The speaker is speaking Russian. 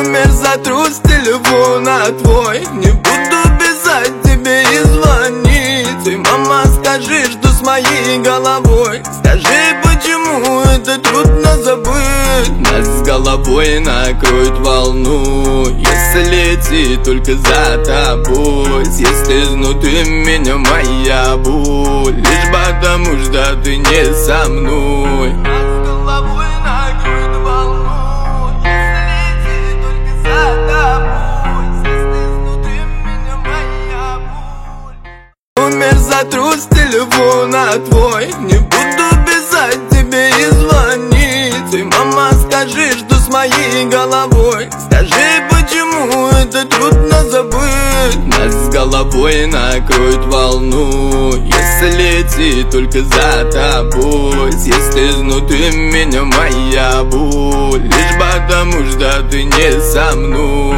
Номер затру с телефона твой, не буду писать тебе и звонить. И мама, скажи, что с моей головой. Скажи, почему это трудно забыть. Нас с головой накроет волну, если идти только за тобой. Если изнутри меня моя боль, лишь потому что ты не со мной. Нас с головой накроет волну, если идти только за тобой. Если изнутри меня моя боль. Номер затру с телефона твой, не буду писать тебе и звонить. И мама, скажи, что с моей головой. Скажи, почему это трудно забыть. Нас с головой накроет волну, если идти только за тобой. Если изнутри меня моя боль, лишь потому что ты не со мной.